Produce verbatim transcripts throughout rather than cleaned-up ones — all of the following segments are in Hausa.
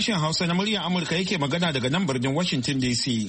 Sashen Hausa na muryar Amurka yake magana daga nan birnin Washington D C.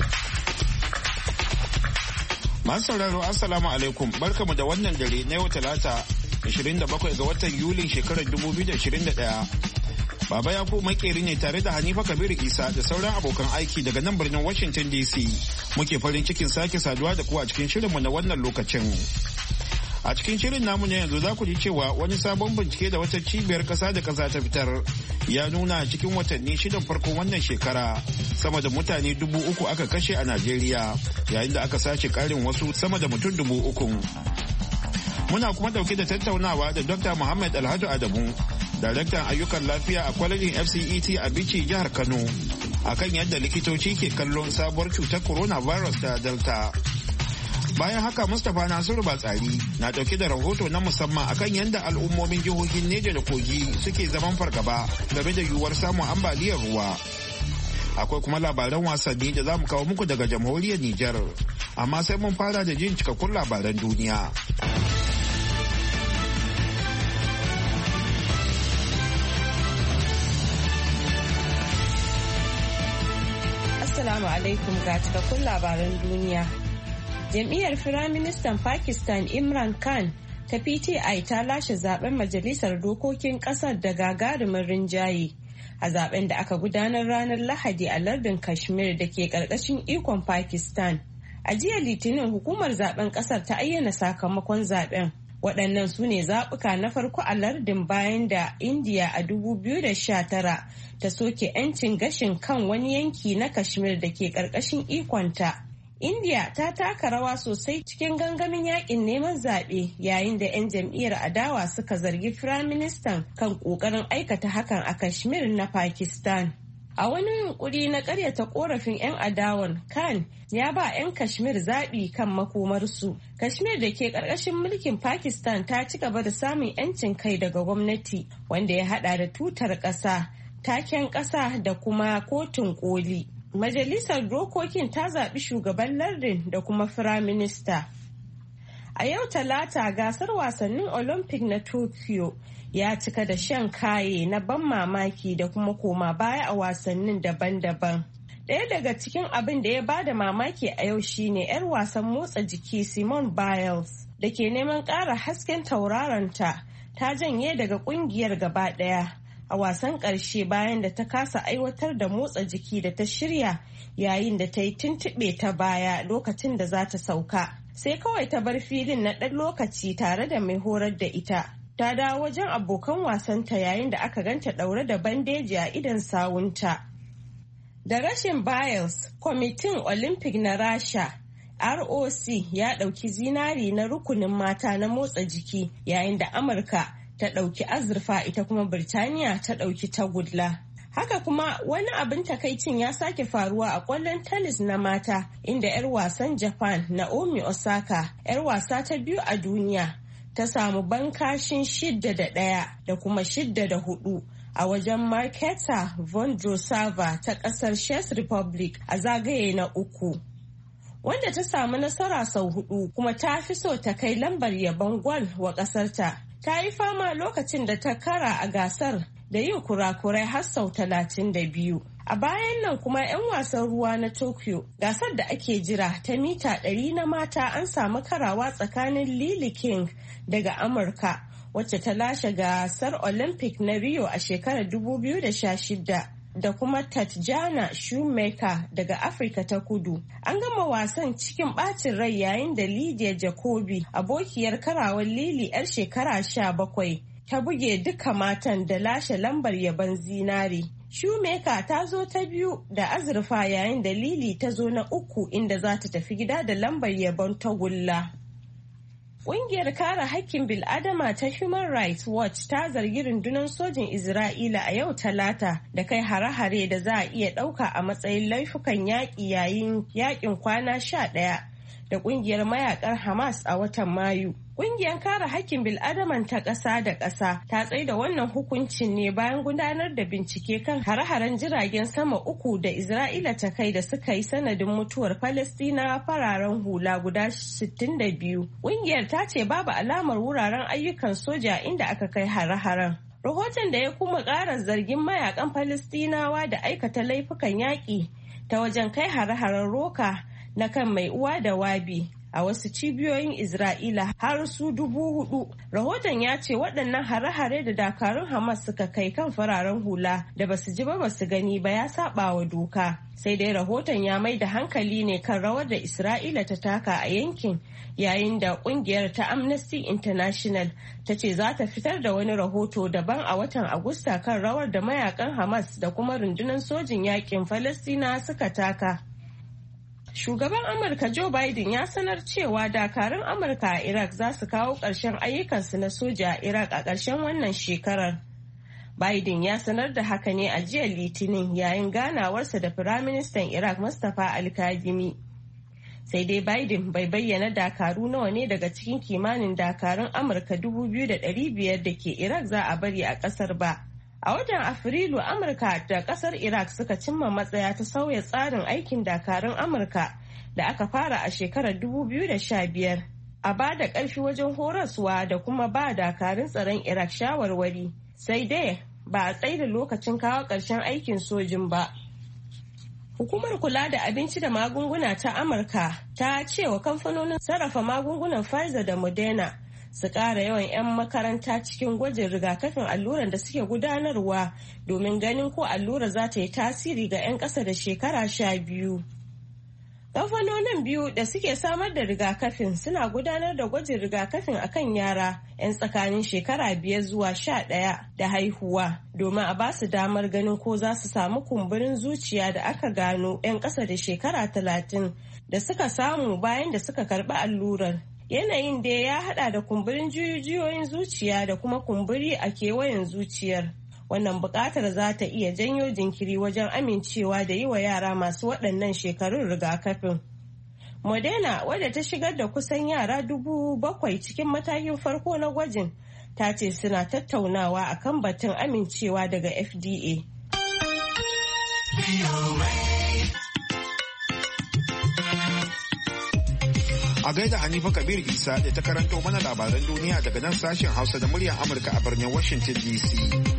Masu sauraro Assalamu alaikum, barkamu da wannan dare na yau Talata ashirin da bakwai ga watan Yulin shekarar dubu biyu da ashirin da ɗaya. Baba Yakubu makeri ne tare da Hanifa Kabiru Isa da sauran abokan aiki daga nan birnin Washington D C. Muke farin cikin sake saduwa da ku a cikin shirinmu na wannan lokacin. A cikin shirin namu na yanzu za ku ji cewa wani sabon bincike da wata cibiyar kasa da kasa ta fitar ya nuna cikin watanni shidan farkon wannan shekara sama da mutane dubu uku aka kashe a Najeriya yayin da aka sace karin wasu sama da mutum dubu uku. Muna kuma dauke da tattaunawa da Doctor Muhammad Alhaji Adamu, daraktan ayyukan lafiya a kwalejin F C E T a Bichi jihar Kano, akan yadda likitoci ke kallon sabuwar cutar coronavirus ta Delta. Bayan haka Mustapha Nasiru Batsari na dauke da rahoto na musamman akan yadda al'ummomin jihohin Neja da Kogi suke zaman fargaba game da yiwuwar samun ambaliyar ruwa. Akwai kuma labaran wasanni da za mu kawo muku daga jamhuriyar Nijar, amma sai mun fara da jin cikakkun labaran duniya. Assalamu alaikum ga cikakkun labaran duniya. Jam'iyyar Firaministan Pakistan Imran Khan ta P T I ta lashe zaben Majalisar Dokokin Kasar da gagarumin rinjaye a zaben da aka gudanar ranar Lahadi a lardin Kashmir da ke karkashin ikon Pakistan. A jiya Litinin hukumar zaben kasar ta ayyana sakamakon zaben. Waɗannan su ne zaɓuka na farko a lardin bayan da India a dubu biyu da sha tara ta soke 'yancin gashin kan wani yanki na Kashmir da ke karkashin ikonta. India ta taka rawa sosai cikin gangamin yakin neman zaɓe yayin da 'yan jam'iyyar adawa suka zargi firaministan kan ƙoƙarin aikata hakan a Kashmir na Pakistan. A wani yunkuri na ƙaryata ƙorafin 'yan adawan, Khan ya ba 'yan Kashmir zaɓi kan makomarsu. Kashmir da ke ƙarƙashin mulkin Pakistan ta ci gaba da samun 'yancin kai daga gwamnati wanda ya haɗa da tutar ƙasa, taken ƙasa da kuma kotun ƙoli. Majalisar Dokokin ta zaɓi shugaban lardin da kuma firaminista. A yau Talata gasar wasannin Olympic na Tokyo ya cika da shan kaye na ban mamaki da kuma koma baya a wasannin daban-daban. Ɗaya daga cikin abin da ya bada mamaki a yau shine 'yar wasan motsa jiki Simone Biles da ke neman ƙara hasken tauraronta ta janye daga ƙungiyar gaba ɗaya. A wasan ƙarshe bayan da ta kasa aiwatar da motsa jiki da ta shirya yayin da ta yi tuntuɓe ta baya lokacin da za ta sauka. Sai kawai ta bar filin na ɗan lokaci tare da mai horar da ita. Ta dawo wajen abokan wasanta yayin da aka ganta ɗaure da bandeji a idon sawunta. Da rashin Biles, kwamitin Olympic na Rasha R O C ya ɗauki zinari na rukunin mata na motsa jiki yayin da Amurka ta ɗauki azurfa ita kuma Birtaniya ta ɗauki tagulla. Haka kuma wani abin takaicin ya sake faruwa a ƙwallon tennis na mata inda 'yar wasan Japan Naomi Osaka 'yar wasa ta biyu a duniya ta samu bankashin shidda da ɗaya da kuma shidda da hudu a wajen Marketa Vondrousova ta ƙasar Czech Republic a zagaye na uku. Wanda ta samu nasara sau hudu kuma ta fi so ta kai lambar yabon gwal wa ƙasarta. Ta yi fama lokacin da ta kara a gasar da yin kurakurai har sau talatin da biyu. A bayan nan kuma 'yan wasan ruwa na Tokyo gasar da ake jira ta mita ɗari na mata an samu karawa tsakanin Lily King daga Amurka wacce ta lashe gasar Olympic na Rio a shekarar dubu biyu da sha shida da kuma Tatjana Shoemaker daga Afirka ta Kudu. An gama wasan cikin ɓacin rai yayin da Lydia Jacobi abokiyar karawar Lily 'yar shekara sha bakwai ta buge duka matan da lashe lambar yabon zinari. Shoemaker ta zo ta biyu da azurfa yayin da Lily ta zo na uku inda za ta tafi gida da lambar yabon tagulla. Ƙungiyar kare haƙƙin bil'adama ta Human Rights Watch ta zargi rundunar sojin Isra'ila a yau Talata da kai hare-hare da za a iya ɗauka a matsayin laifukan yaƙi yayin yaƙin kwana sha ɗaya da ƙungiyar mayakar Hamas a watan Mayu. Ƙungiyar kare haƙƙin bil'adaman ta ƙasa da ƙasa ta tsaida wannan hukuncin ne bayan gudanar da bincike kan hare-haren jiragen sama uku da Isra'ila ta kai da suka yi sanadin mutuwar Falastinawa fararen hula guda sittin da biyu. Ƙungiyar ta ce babu alamar wuraren ayyukan soja inda aka kai hare-haren. Rahoton da ya kuma ƙara zargin mayakan Falistinawa da aikata laifukan yaƙi ta wajen kai hare-haren roka na kan mai uwa da wabi a wasu cibiyoyin Isra'ila har su dubu hudu. Rahoton ya ce waɗannan hare-hare da dakarun Hamas suka kai kan fararen hula da basu ji ba basu gani ba ya saba wa doka. Sai dai rahoton ya mai da hankali ne kan rawar da Isra'ila ta taka a yankin, yayin da kungiyar ta Amnesty International ta ce za ta fitar da wani rahoto daban a watan Agusta kan rawar da mayakan Hamas da kuma rundunar sojin yakin Falastina suka taka. Shugaban Amurka Joe Biden ya sanar cewa dakarun Amurka a Iraq za su kawo ƙarshen ayyukansu na soja a Iraq a ƙarshen wannan shekarar. Biden ya sanar da haka ne a jiya Litinin yayin ganawarsa da Firaministan Iraq Mustapha Al-Kadhimi. Sai dai Biden bai bayyana dakaru nawa ne daga cikin kimanin dakarun Amurka dubu biyu da ɗari biyar da ke Iraq za a bari a ƙasar ba. A watan Afrilu, Amurka da kasar Iraq suka cimma matsaya ta sauya tsarin aikin dakarun Amurka da aka fara a shekarar dubu biyu da sha biyar. A ba da ƙarfi wajen horaswa da kuma ba dakarun tsaron Iraq shawarwari. Sai dai ba a tsaida lokacin kawo ƙarshen aikin sojin ba. Hukumar kula da abinci da magunguna ta Amurka ta ce wa kamfanonin sarrafa magungunan Pfizer da Moderna su ƙara yawan 'yan makaranta cikin gwajin rigakafin alluran da suke gudanarwa domin ganin ko allura za ta yi tasiri ga 'yan ƙasa da shekara sha biyu. Kamfanonin biyu da suke samar da rigakafin suna gudanar da gwajin rigakafin akan yara 'yan tsakanin shekara biyar zuwa sha ɗaya da haihuwa domin a ba su damar ganin ko za su samu kumburin zuciya da aka gano 'yan ƙasa da shekara talatin da suka samu bayan da suka karɓi allurar. Yanayin da ya hada da kumburin jijiyoyin zuciya da kuma kumburi a kewayen zuciyar. Wannan bukatar za ta iya janyo jinkiri wajen amincewa da yi wa yara masu waɗannan shekarun rigakafin. Moderna, wadda ta shigar da kusan yara dubu bakwai cikin matakin farko na gwajin, ta ce suna tattaunawa akan batun amincewa daga F D A. A gaida Hanifa Kabir Isa da ta karanto mana labaran duniya daga nan sashen Hausa da muryar Amurka a birnin Washington D C.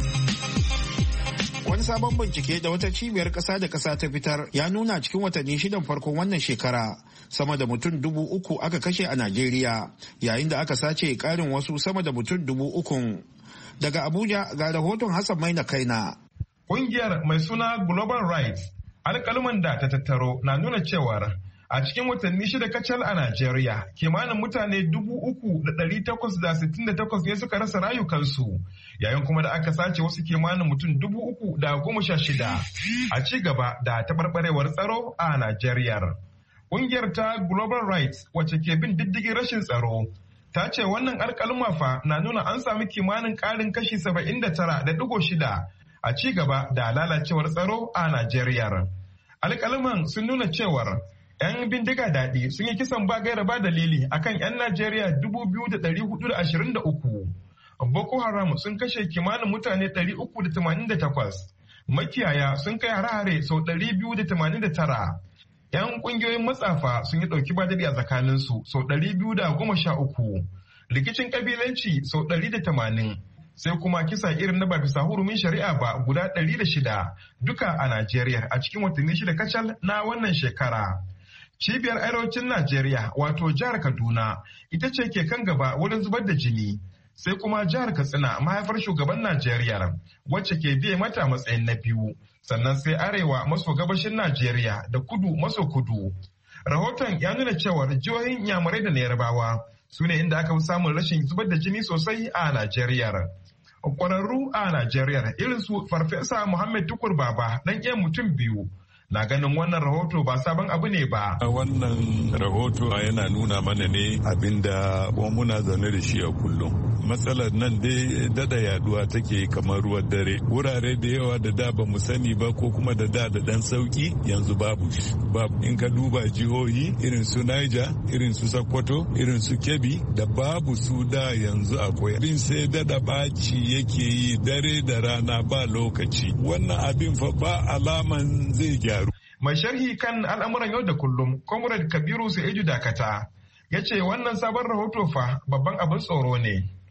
Wani sabon bincike da wata cibiyar ƙasa da ƙasa ta fitar ya nuna cikin watanni shidan farkon wannan shekara sama da mutum dubu uku aka kashe a Najeriya, yayin da aka sace ƙarin wasu sama da mutum dubu ukun. Daga Abuja ga rahoton Hassan Maina Kaina. Ƙungiyar mai suna Global Rights alƙaluman da ta tattaro na nuna cewar a cikin watanni shida kacal a Najeriya, kimanin mutane dubu uku da ɗari takwas da sittin da takwas ne suka rasa rayukansu, yayin kuma da aka sace wasu kimanin mutum dubu uku da goma sha shida a ci gaba da taɓarɓarewar tsaro a Najeriya. Ƙungiyar ta Global Rights, wacce ke bin diddigin rashin tsaro, ta ce wannan alƙaluma fa na nuna an sami kimanin ƙarin kashi saba'in da tara da ɗigo shida a ci gaba da lalacewar tsaro a Najeriya. Alƙaluman sun nuna cewar 'yan bindiga daɗi sun yi kisan ba gaira ba dalili akan 'yan Najeriya dubu biyu da ɗari hudu da ashirin da uku. Boko Haram sun kashe kimanin mutane ɗari uku da tamanin da takwas. Makiyaya sun kai hare-hare sau ɗari biyu da tamanin da tara. 'Yan ƙungiyoyin matsafa sun yi ɗauki ba daɗi a tsakaninsu sau ɗari biyu da goma sha uku. Rikicin ƙabilanci sau ɗari da tamanin. Sai kuma kisa irin na ba bisa hurumin shari'a ba guda ɗari da shida duka a Najeriya a cikin watanni shida kacal na wannan shekara. Cibiyar arewacin Najeriya wato jihar Kaduna ita ce ke kan gaba wurin zubar da jini, sai kuma jihar Katsina mahaifar shugaban Najeriya wacce ke biye mata matsayin na biyu, sannan sai arewa maso gabashin Najeriya da kudu maso kudu. Rahoton ya nuna cewar jihohin Inyamurai da na Yarbawa su ne inda aka fi samun rashin zubar da jini sosai a Najeriya. Kwararru a Najeriya irin su Farfesa Muhammad Tukur Baba ɗan iya mutum biyu na ganin wannan rahoto ba sabon abu ne ba. Wannan rahoto yana nuna mana ne abinda kuma muna zaune da shi a kullum. Matsalar nan dai dada yaduwa take kamar ruwan dare. Wurare da yawa da da ba mu sani ba ko kuma da da da dan sauki yanzu babu. Babu in ka duba jihohi irin su Niger, irin su Sokoto, irin su Kebbi da babu su da yanzu akwai. Abin sai dada baci yake yi dare da rana ba lokaci. Wannan abin fa ba alaman zai gyaru. Mai sharhi kan al'amuran yau da kullum, Comrade Kabiru Sa'idu Dakata, ya ce wannan sabon rahoto fa babban abin tsoro ne.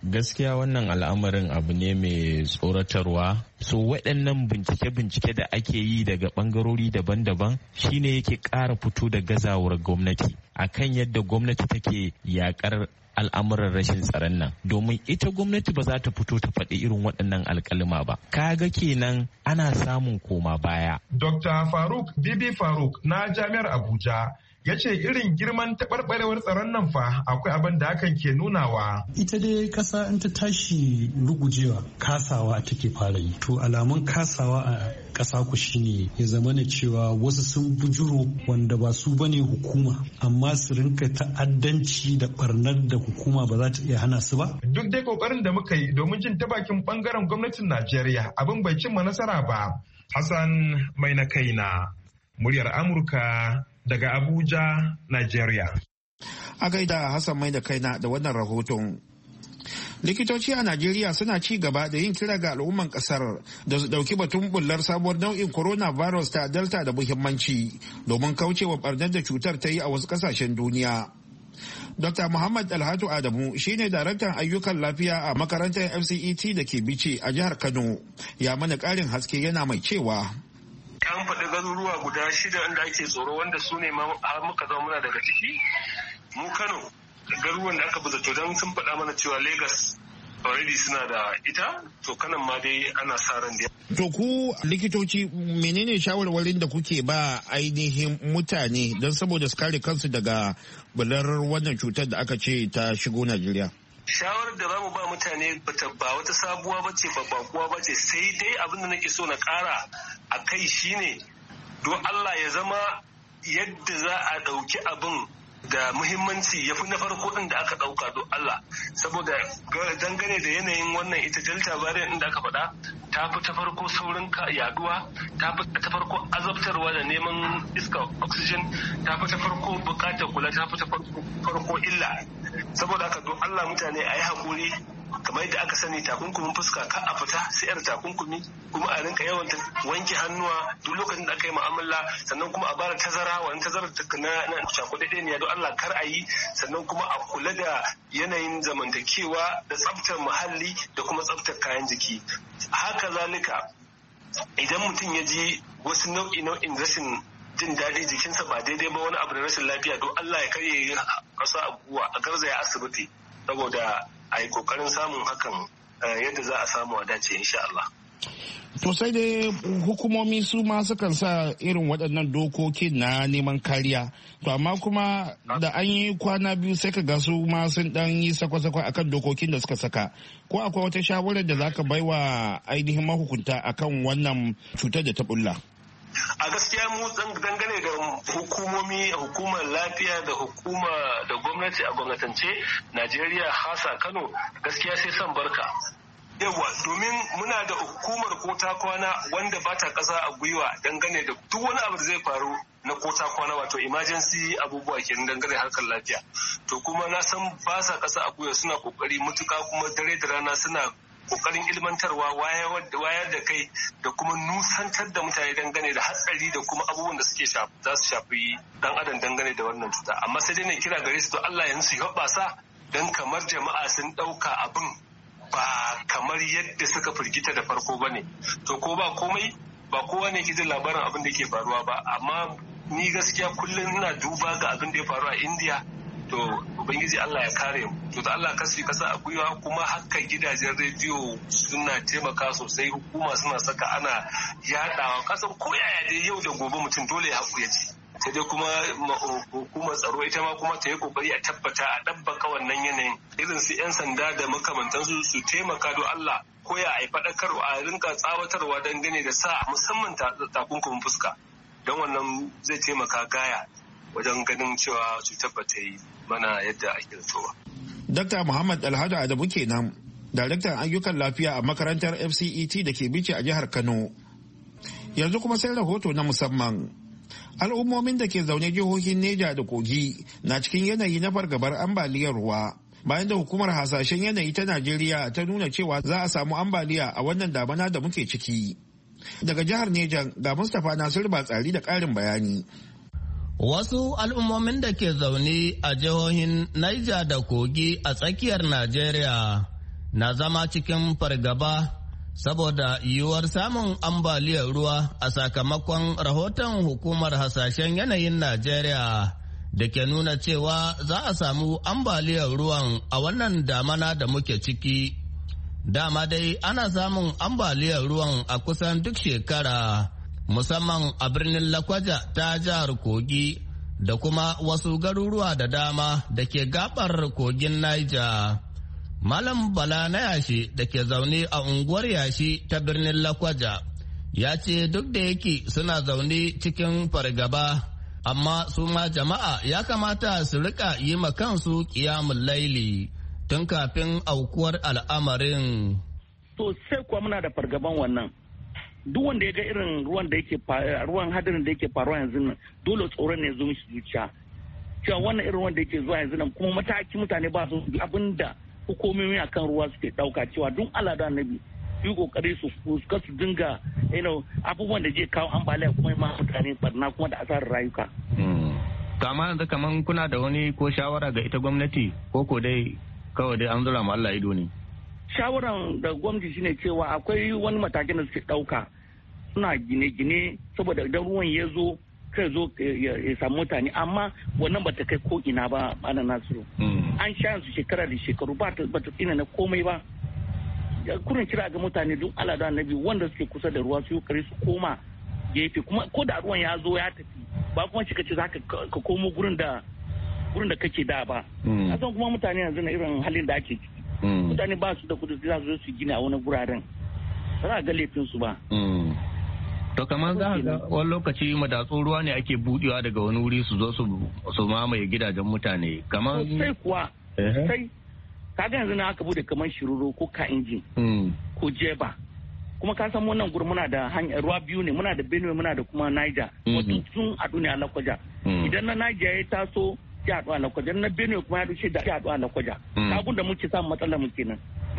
Gaskiya wannan al'amarin abu ne mai tsoratarwa. So waɗannan bincike-bincike da ake yi daga ɓangarori daban-daban shine yake ƙara fito da gazawar gwamnati akan yadda gwamnati take yakar al'amuran rashin tsaron nan, domin ita gwamnati ba za ta fito ta faɗi irin waɗannan alƙalima ba. Kaga kenan ana samun koma baya. Dokta Faruk Bibi Faruk na Jami'ar Abuja ya ce irin girman taɓarɓarewar tsaron nan fa akwai abin da hakan ke nunawa. Ita dai ƙasa in ta tashi rugujewa kasawa take fara yi. To alamun kasawa a ƙasa ku shine ya zama na cewa wasu sun bujuro wanda ba su bane hukuma, amma su rinka ta'addanci da barnar da hukuma ba za ta iya hana su ba. Duk dai kokarin da muka yi domin jin ta bakin bangaren gwamnatin Najeriya abin bai cimma nasara ba. Hassan mai na kaina, muryar Amurka daga Abuja, Najeriya. A gaida Hassan mai da kaina da wannan rahoton. Likitoci a Najeriya suna ci gaba da yin kira ga al'umman kasar da su dauki batun bullar sabuwar nau'in coronavirus ta Delta da muhimmanci domin kaucewa barnar da cutar ta yi a wasu kasashen duniya. Dokta Muhammad Alhatu Adamu shine daraktan ayyukan lafiya a makarantar F C E T da ke Bichi a jihar Kano. Ya mana ƙarin haske yana mai cewa. An faɗi garuruwa guda shida inda ake tsoro wanda su ne har muka zama muna daga ciki. Mu Kano garuruwan da aka buzato don sun faɗa mana cewa Lagos already suna da ita, to kanan ma dai ana sa ran da. To ku likitoci menene shawarwarin da kuke ba ainihin mutane don saboda su kare kansu daga bular wannan cutar da aka ce ta shigo Najeriya? Shawarar da zamu ba mutane ba wata sabuwa bace ba bakuwa bace, sai dai abin da nake so na ƙara a kai shine don Allah ya zama yadda za a ɗauki abin da muhimmanci ya fi na farko ɗin da aka ɗauka don Allah, saboda dangane da yanayin wannan ita delta variant ɗin da aka faɗa ta fi ta farko saurin yaduwa, ta fi ta farko azabtarwa da neman iska oxygen, ta fi ta farko buƙatar kula, ta fi ta farko illa. Saboda haka don Allah mutane a yi haƙuri, kamar yadda aka sani takunkumin fuska ka a fita sai yar takunkumi, kuma a rinka yawan wanke hannuwa duk lokacin da aka yi mu'amala, sannan kuma a bara tazara wani tazara na cakuɗaɗɗe ne don Allah kar a yi, sannan kuma a kula da yanayin zamantakewa da tsaftar muhalli da kuma tsaftar kayan jiki. Haka zalika idan mutum ya ji wasu nau'i nau'in rashin jin daɗi jikinsa ba daidai ba, wani abu da rashin lafiya don Allah ya karye kasa abuwa a garzaya asibiti saboda a yi kokarin samun hakan yadda za a samu a dace insha Allah. To sai dai hukumomi su ma sukan sa irin waɗannan dokokin na neman kariya. To amma kuma da an yi kwana biyu sai ka ga su ma sun dan yi sakwa-sakwa akan dokokin da suka saka. Ko akwai wata shawarar da zaka baiwa ainihin mahukunta akan wannan cutar da ta bulla? A gaskiya mu dangane da hukumomi, hukumar lafiya da hukuma da gwamnati a gwamnatance Najeriya hasa Kano gaskiya sai son barka. Yawa domin muna da hukumar kota kwana wanda ba ta ƙasa a gwiwa dangane da duk wani abu da zai faru na kota kwana, wato emergency abubuwa kenan dangane harkar lafiya. To kuma na san ba sa ƙasa a gwiwa, suna kokari mutuka, kuma dare da rana suna kokarin ilmantarwa, wayar da kai da kuma nusantar da mutane dangane da hatsari da kuma abubuwan da suke za su shafi dan adam dangane da wannan cuta. Amma sai dai ne kira gare su to Allah yanzu su hoɓasa dan kamar jama'a sun ɗauka abin ba kamar yadda suka firgita da farko ba ne. To ko ba komai ba kowa ne ke jin labarin abin da ke faruwa ba, amma ni gaskiya kullum ina duba ga abin da ya faru a India. To ubangiji Allah ya kare mu, to da Allah kasu kasa a gwiwa, kuma haka gidajen rediyo suna taimaka sosai, hukuma suna saka ana yadawa, kasan ko yaya dai yau da gobe mutum dole ya haƙu ya ci. Sai dai kuma hukumar tsaro ita ma kuma ta yi kokari a tabbata a ɗabbaka wannan yanayin, irin su 'yan sanda da makamantansu su taimaka don Allah ko ya a faɗakarwa a rinka tsawatarwa dangane da sa musamman takunkumin fuska, don wannan zai taimaka gaya wajen ganin cewa cutar ba ta yi mana yadda ake da ba. Dakta Muhammad Alhadu Adamu kenan, daraktan ayyukan lafiya a makarantar F C E T da ke Bichi a jihar Kano. Yanzu kuma sai rahoto na musamman. Al'ummomin da ke zaune jihohin Neja da Kogi na cikin yanayi na fargabar ambaliyar ruwa, bayan da hukumar hasashen yanayi ta Najeriya ta nuna cewa za a samu ambaliya a wannan damana da muke ciki. Daga jihar Neja ga Mustapha Nasiru Batsari da ƙarin bayani. Wasu al'ummomin da ke zaune a jihohin Niger da Kogi a tsakiyar Najeriya na zama cikin fargaba saboda yiwuwar samun ambaliyar ruwa a sakamakon rahoton hukumar hasashen yanayin Najeriya da ke nuna cewa za a samu ambaliyar ruwan a wannan damana da muke ciki. Dama dai ana samun ambaliyar ruwan a kusan duk shekara, musamman a birnin Lakwaja ta jihar Kogi da kuma wasu garuruwa da dama da ke gabar kogin Niger. Malam Bala na yashi da ke zaune a unguwar yashi ta birnin Lakwaja ya ce duk da yake suna zaune cikin fargaba, amma su ma jama'a ya kamata su rika yi ma kansu kiyamun laili tun kafin aukuwar al'amarin. To sai kuwa muna da fargaban wannan. Duk wanda ya ga irin ruwan da yake ruwan hadarin da yake faruwa yanzu nan dole tsoron ne zo mishi zuciya. Cewa wannan irin ruwan da yake zuwa yanzu nan kuma mataki mutane ba su abinda hukumomi akan ruwa suke dauka cewa duk Allah da Annabi su yi kokari su fuska su dinga abubuwan da zai kawo ambaliya kuma ma mutane barna kuma da asarar rayuka. To amma yanzu kaman kuna da wani ko shawara ga ita gwamnati ko ko dai kawai dai an zura ma Allah ido ne? Shawaran da gwamnati shine cewa akwai wani matakin da suke dauka suna gine-gine saboda idan ruwan ya zo kai zo ya samu mutane, amma wannan bata kai ko ina ba ana Nasiru. An sha su shekara da shekaru ba ta tsina na komai ba. Kurin kira ga mutane don Allah da Annabi wanda suke kusa da ruwa su kare su koma gefe, kuma ko da ruwan ya zo ya tafi ba kuma shi kace zaka ka komo gurin da gurin da kake da ba. Kasan kuma mutane yanzu na irin halin da ake ciki. Mutane ba su da kudi za su zo su gina a wani guraren. Ba za a ga laifin su ba. To kamar za ga wani lokaci madatsun ruwa ne ake budewa daga wani wuri su zo su mamaye gidajen mutane. Kamar sai kuwa sai kaga yanzu na aka bude kamar shiruro ko ka injin ko jeba, kuma ka san wannan gurin muna da hanyar ruwa biyu ne, muna da Benue muna da kuma Niger, wato sun a duniya Lakwaja. Idan na Niger ya taso ya haɗu a Lakwaja, na Benue kuma ya dushe da ya haɗu a Lakwaja. Abun da muke samun matsalar mu kenan.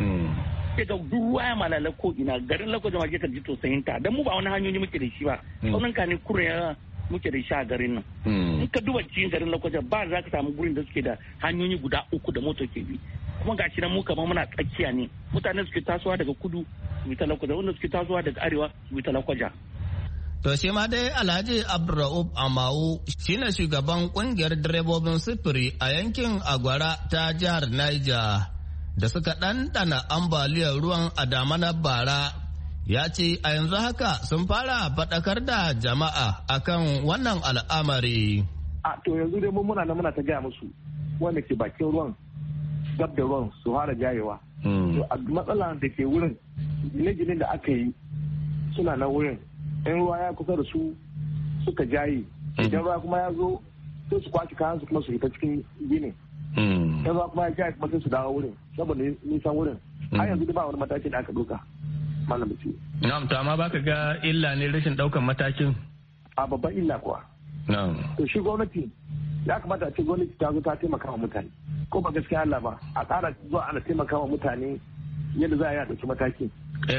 Sai ga duk ruwa ya malala ko ina garin Lakwaja ma ke ka ji tausayin ta, dan mu ba wani hanyoyi muke da shi ba. Sauran ka ne kurin ya muke da shi a garin nan. In ka duba cikin garin Lakwaja ba za ka samu gurin da suke da hanyoyi guda uku da moto ke bi. Kuma gashi nan mu kamar muna tsakiya ne, mutane suke tasowa daga kudu su bi ta Lakwaja, wanda suke tasowa daga arewa su bi ta Lakwaja. To shi ma dai Alhaji Abdurraub Amawu shine shugaban kungiyar direbobin sufuri a yankin Agwara ta jihar Niger da suka ɗanɗana ambaliyar ruwan a damanar bara, ya ce a yanzu haka sun fara faɗakar da jama'a akan wannan al'amari. A to yanzu dai mun muna nan muna ta gaya musu wanda ke bakin ruwan gab da ruwan su fara jayewa. To a matsala da ke wurin gine-ginen da aka yi suna nan wurin, in ruwa ya kusa da su suka jaye, idan ruwa kuma ya zo sai su kwashi kayan su kuma su fita cikin ginin. Idan ruwa kuma ya jaye kuma sai su dawo wurin saboda nisan wurin. Har yanzu ba wani mataki da aka ɗauka. Malam Bisi. Na'am, to amma baka ga illa ne rashin ɗaukan matakin? A babban illa kuwa. Na'am. To shi gwamnati ya kamata a ce gwamnati ta zo ta taimaka wa mutane. Ko ba gaskiya Allah ba, a ƙara zuwa ana taimaka wa mutane yadda za a yi a ɗauki mataki. Eh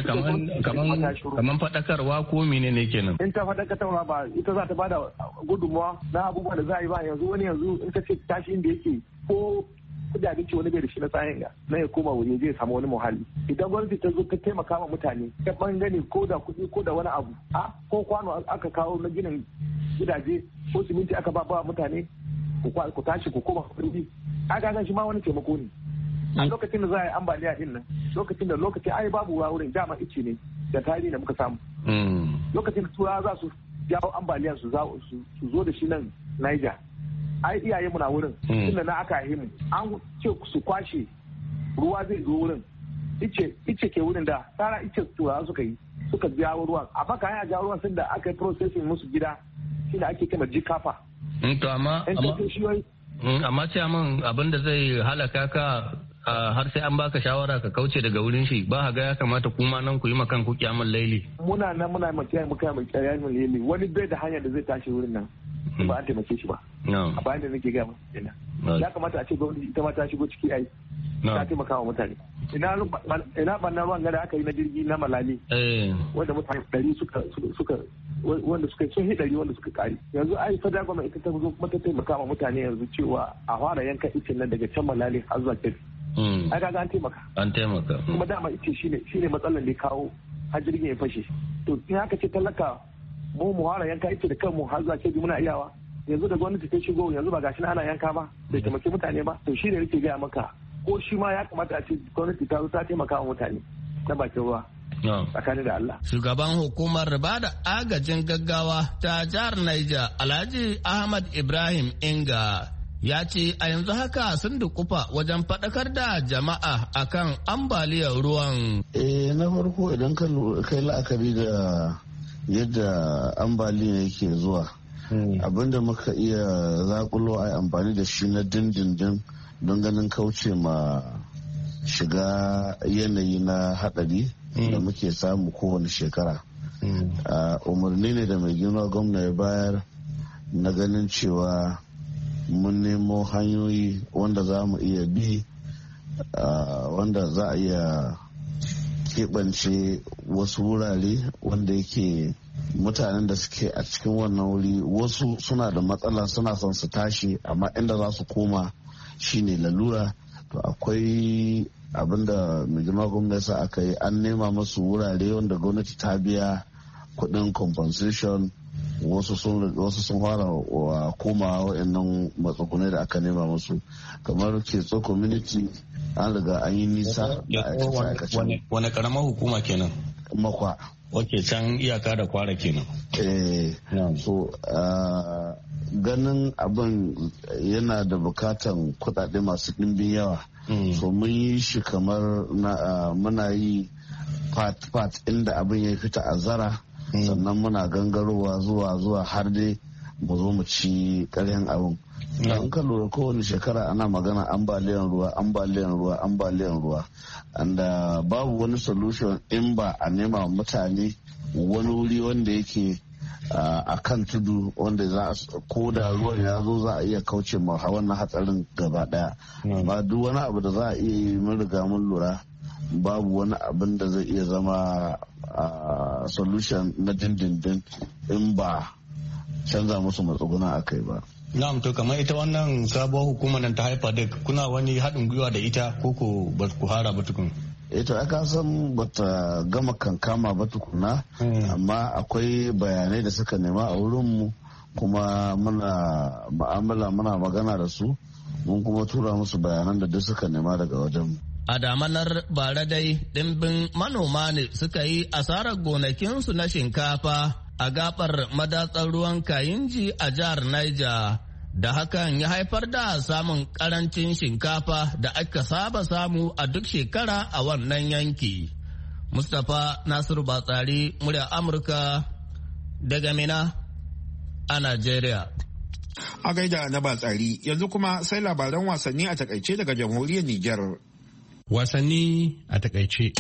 kaman faɗakarwa ko mene ne kenan? In ta faɗakarwa ba ita za ta bada gudunmawa na abubuwa da za a yi ba, yanzu wani yanzu in ka ce tashi inda yake ko kudi abinci wani bai da shi na tsayin ga na ya koma wuri zai samu wani muhalli. Idan gwamnati ta zo ta taimaka wa mutane ta bangare ko da kuɗi ko da wani abu, a ko kwano aka kawo na ginin gidaje ko siminti aka ba ba mutane ku tashi ku koma kudi, aka ga shi ma wani taimako ne. A lokacin da za a yi ambaliya din nan, lokacin da lokacin ai babu ruwa wurin dama ice ne da tarihi da muka samu. Lokacin da turawa za su jawo ambaliya su zo da shi nan Niger. Ai iyaye mu na wurin, tunda na aka yi mu. An ce su kwashe ruwa zai zo wurin. Ice ice ke wurin da tsara ice turawa suka yi suka jawo ruwan. Amma kayan a jawo ruwan sun da aka yi processing musu gida shi da ake kama jikafa. To amma amma ce min abin da zai halaka ka har sai an baka shawara ka kauce daga wurin shi, ba ga ya kamata kuma nan ku yi makan ku kiyamul laili. Muna nan muna makiyaye muka mai kiyamul laili, wani bai da hanyar da zai tashi wurin nan ba an taimake shi ba. A bayan da nake gaya masa kenan. Ya kamata a ce gwamnati ita ma ta shigo ciki ai ta taimaka wa mutane. Ina ina bannan ruwan da aka yi na jirgi na Malali wanda mutane ɗari suka suka wanda suka sun hidari wanda suka kare. Yanzu ai federal government ita ta zo kuma ta taimaka wa mutane yanzu cewa a fara yanka icen nan daga can Malali har zuwa Kebbi. ai kaga an taimaka an taimaka kuma dama ita shine shine matsalar da kawo har jirgin ya fashe to in haka ce talaka mu mu hara yanka ita da kanmu har zuwa ce muna iyawa yanzu da gwamnati ta shigo yanzu ba gashi ana yanka ba bai taimaki mutane ba to shine nake gaya maka ko shi ma ya kamata a ce gwamnati ta zo ta taimaka wa mutane na bakin ruwa tsakanin da Allah. Shugaban hukumar ba da agajin gaggawa ta jihar Niger Alhaji Ahmad Ibrahim Inga ya ce a yanzu haka sun dukufa wajen faɗakar da jama'a akan ambaliyar ruwan. Eh na farko idan ka kai la'akari da yadda ambaliya yake zuwa abinda muka iya zakulo a amfani da shi na dindindin don ganin kauce ma shiga yanayi na haɗari da muke samu kowane shekara. Umarni ne da mai girma gwamna ya bayar na ganin cewa mun nemo hanyoyi wanda za mu iya bi wanda za a iya keɓance wasu wurare wanda yake mutanen da suke a cikin wannan wuri wasu suna da matsala suna son su tashi amma inda za su koma shine lalura. To akwai abinda mai girma gwamnati aka yi an nema masu wurare wanda gwamnati ta biya kudin compensation wasu sun fara wa komawa wa'annan matsugunai da aka nema musu kamar ketso community an riga an yi nisa da aikace-aikace. Wane karamar hukuma kenan? Makwa. Ok, can iyaka da Kwara kenan. Eh, so ganin abin yana da bukatan kudade masu ɗimbin yawa. So mun yi shi kamar muna yi part-part inda abin ya fita a zara. Sannan muna gangarowa zuwa zuwa har dai mu zo mu ci ƙaryan abin. In ka lura kowane shekara ana magana ambaliyan ruwa ambaliyan ruwa ambaliyan ruwa anda babu wani solution in ba a nema mutane wani wuri wanda yake a kan tudu wanda za a ko da ruwan ya zo za a iya kauce ma wannan hatsarin gaba daya. Ba duk wani abu da za a iya yi mun riga mun lura babu wani abin da zai iya zama solution na dindindin in ba canza musu matsuguna a kai ba. Na'am, to kamar ita wannan sabuwar hukumar nan ta haifa da kuna wani haɗin gwiwa da ita ko ko ba ku hara ba tukun? Ita aka san bata gama kankama ba tukuna amma akwai bayanai da suka nema a wurinmu kuma muna ma'amala muna magana da su mun kuma tura musu bayanan da duk suka nema daga wajenmu. A damanar bara dai ɗimbin manoma ne suka yi asarar gonakinsu na shinkafa a gabar madatsar ruwan Kayinji a jihar Niger, da hakan ya haifar da samun karancin shinkafa da aka saba samu a duk shekara a wannan yanki. Mustapha Nasiru Batsari, murya Amurka daga Mina a Najeriya. A gaida na Batsari, yanzu kuma sai labaran wasanni a takaice daga jamhuriyar Nijar. Wasanni a takaice.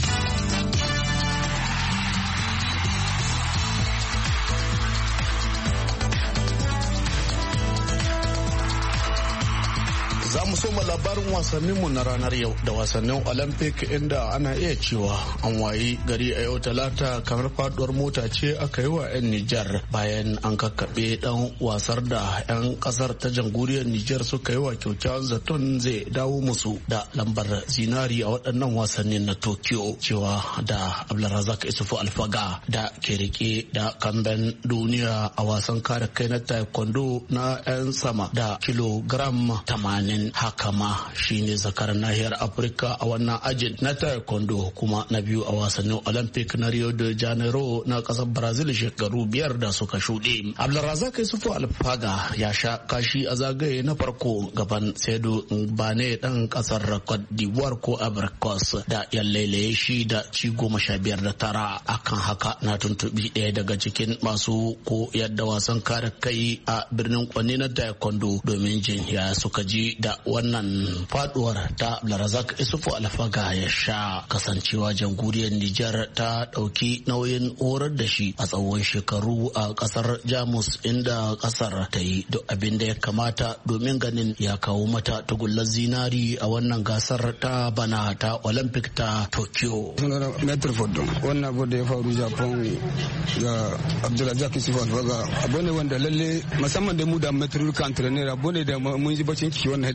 Za mu soma labarin wasanninmu na ranar yau da wasannin Olympic inda ana iya cewa an wayi gari a yau talata kamar faduwar mota ce aka yi wa 'yan Nijar bayan an kakkaɓe dan wasar da 'yan kasar ta jamhuriyar Nijar suka yi wa kyaukyawan zaton zai dawo musu da lambar zinari a waɗannan wasannin na Tokyo cewa da Abdulrazak Isufu Alfaga da ke rike da kamben duniya a wasan kare kai na taekwondo na 'yan sama da kilogram tamanin. Haka ma shine zakarar nahiyar Afirka a wannan ajin na taekwondo kuma na biyu a wasannin Olympic na Rio de Janeiro na kasar Brazil shekaru biyar da suka shuɗe. Abdulrazak Yusufu Alfaga ya sha kashi a zagaye na farko gaban Seydou Bane dan kasar Cote d'Ivoire ko Ivory Coast da ya lailaye shi da ci goma sha biyar da tara. Akan haka na tuntubi ɗaya daga cikin masu ko yadda wasan kare kai a birnin Kwanne na taekwondo domin jin ya suka ji da wannan faduwar ta Abdulrazak Isufu Alfaga ya sha kasancewa jamhuriyar Nijar ta dauki nauyin horar da shi a tsawon shekaru a kasar Jamus inda kasar ta yi duk abin da ya kamata domin ganin ya kawo mata tugullar zinari a wannan gasar ta bana ta Olympic ta Tokyo. Wannan abu da ya faru Japan ga Abdulrazak Isufu Alfaga abu ne wanda lalle musamman da mu da metrolika trainer abu ne da mun ji bacin ciki wannan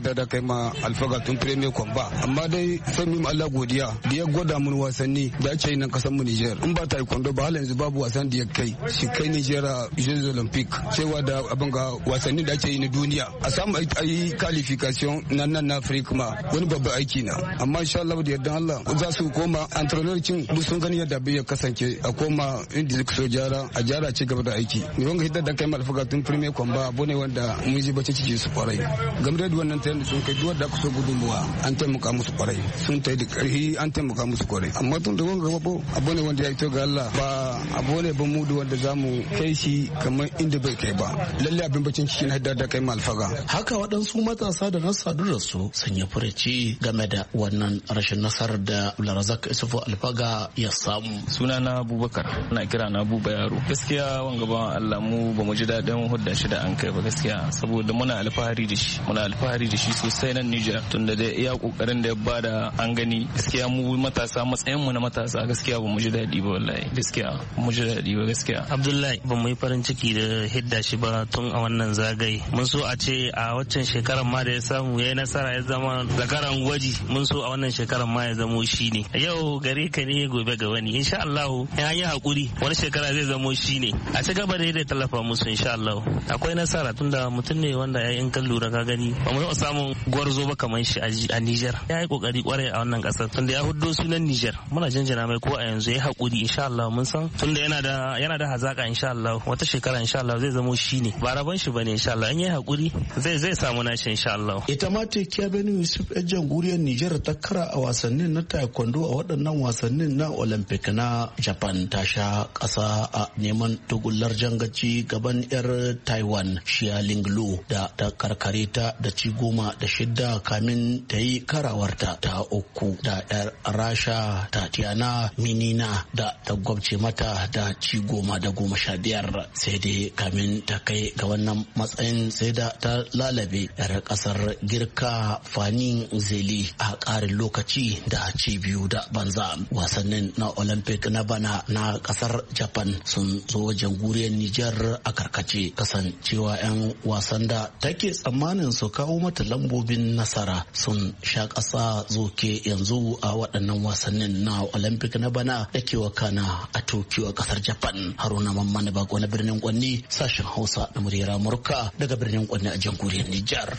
hidda da kai ma alfaga tun premier kwamba amma dai sai mu Allah godiya da ya gwada mun wasanni da ake yi nan kasar mu Niger in ba taekwondo ba halin yanzu babu wasan da ya kai shi kai Niger a Jeux Olympic cewa da abin ga wasanni da ake yi na duniya a samu a yi qualification nan nan na Africa ma wani babban aiki na amma insha Allah da yardan Allah za su koma entrepreneur cin duk sun gani yadda bai kasance a koma inda suka so jara a jara ci gaba da aiki ne wanga hidda da kai ma alfaga tun premier kwamba abu ne wanda mun ji bace ciki su kwarai game da wannan tayin sun kai duwar da aka so gudunmuwa an taimaka musu kwarai sun tai da karhi an taimaka musu kwarai amma tun da wanga gaba abu ne wanda ya ito ga Allah ba abu ne ba mu da wanda zamu kai shi kamar inda bai kai ba lalle abin bacin ciki na hidda da kai ma alfaga haka waɗansu matasa da na sadu da su sun yi furuci game da wannan rashin nasarar da Abdulrazak Isufu Alfaga ya samu. Sunana Abubakar na kira na Abuba Yaro. Gaskiya wanga ba Allah mu ba mu ji daɗin hudda shi da an kai ba gaskiya saboda muna alfahari da shi muna alfahari da shi sosai nan Nijar tunda da iya kokarin da ya bada an gani gaskiya mu matasa matsayin mu na matasa gaskiya ba mu ji daɗi ba wallahi gaskiya ba mu ji daɗi ba gaskiya. Abdullahi ba mu yi farin ciki da hidda shi ba tun a wannan zagaye mun so a ce a waccan shekarar ma da ya samu ya yi nasara ya zama zakaran gwaji mun so a wannan shekarar ma ya zamo shi ne yau gare ka ne gobe ga wani insha Allah ya yi hakuri wani shekara zai zamo shi ne a ci gaba da da tallafa musu insha Allah akwai nasara tunda mutum ne wanda ya in kan lura ka gani ba mu samun gwarzo ba kamar shi a Niger ya yi kokari kwarai a wannan kasar tunda ya huddo sunan Niger muna jinjina mai ko a yanzu ya hakuri insha Allah mun san tunda yana da yana da hazaka insha Allah wata shekara insha Allah zai zamo shi ne ba rabon shi bane insha Allah in ya hakuri zai zai samu nashi insha Allah. Ita ma Tekiya Benu Yusuf yan jamhuriyar Niger ta kara a wasannin na taekwondo a waɗannan wasannin na Olympic na Japan ta sha ƙasa a neman tugullar jangaci gaban yar Taiwan Xia Linglu da ta karkare ta da ci goma da shidda kamin ta yi karawarta ta uku da yar Rasha Tatiana Minina da ta gwabce mata da ci goma da goma sha biyar sai dai kamin ta kai ga wannan matsayin sai da ta lalabe yar kasar Girka Fani Zeli a ƙarin lokaci da ci biyu da banza. Wasannin na Olympic na bana na kasar Japan sun zo jamhuriyar Nijar a karkace kasancewa 'yan wasan da take tsammanin su kawo mata lambobin nasara sun sha ƙasa zoke yanzu a waɗannan wasannin na Olympic na bana da ke wakana a Tokyo a kasar Japan. Haruna Mamman Bako na birnin Kwanni sashen Hausa na muryar Amurka daga birnin Kwanni a jamhuriyar Nijar.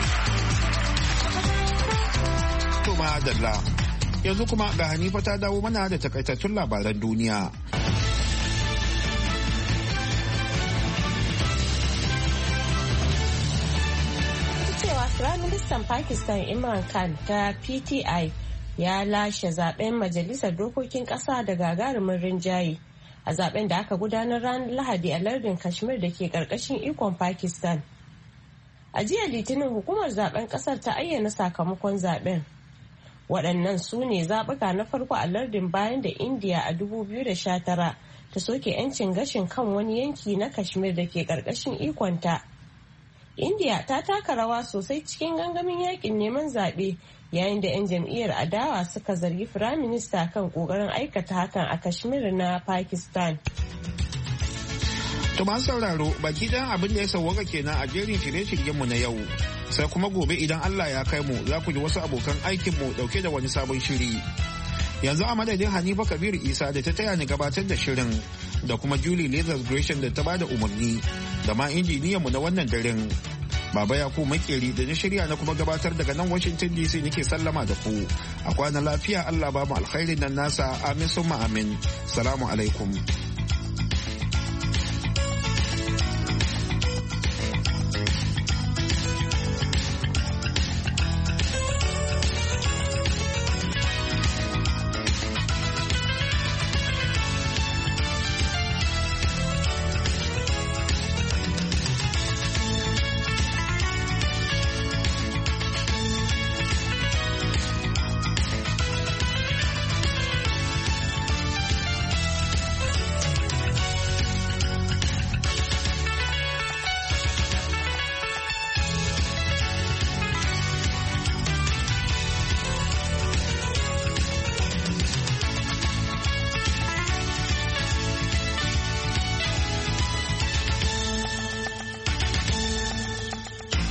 Yanzu kuma ga Hanifa ta dawo mana da takaitattun labaran duniya. Cewa Firaministan Pakistan Imran Khan ta P T I ya lashe zaben majalisar dokokin kasa da gagarumin rinjaye a zaben da aka gudanar ranar Lahadi a lardin Kashmir da ke karkashin ikon Pakistan. A jiya Litinin hukumar zaben kasar ta ayyana sakamakon zaben. Waɗannan su ne zaɓuka na farko a lardin bayan da Indiya a dubu biyu da sha tara ta soke 'yancin gashin kan wani yanki na Kashmir da ke ƙarƙashin ikonta. Indiya ta taka rawa sosai cikin gangamin yakin neman zaɓe yayin da 'yan jam'iyyar adawa suka zargi firaminista kan ƙoƙarin aikata hakan a Kashmir na Pakistan. To masu sauraro baki ɗayan abin da ya sauwaka kenan a jerin shirye-shiryenmu na yau. Sai kuma gobe idan Allah ya kai mu za ku ji wasu abokan aikinmu ɗauke da wani sabon shiri. Yanzu a madadin Hanifa Kabiru Isa da ta taya ni gabatar da shirin da kuma Julie Lazarus Gresham da ta bada umarni da ma injiniyanmu na wannan daren. Baba ya ku makeri da na shirya na kuma gabatar daga nan Washington D C nake sallama da ku. A kwana lafiya Allah ba mu alkhairin nan nasa amin summa amin. Salamu alaikum.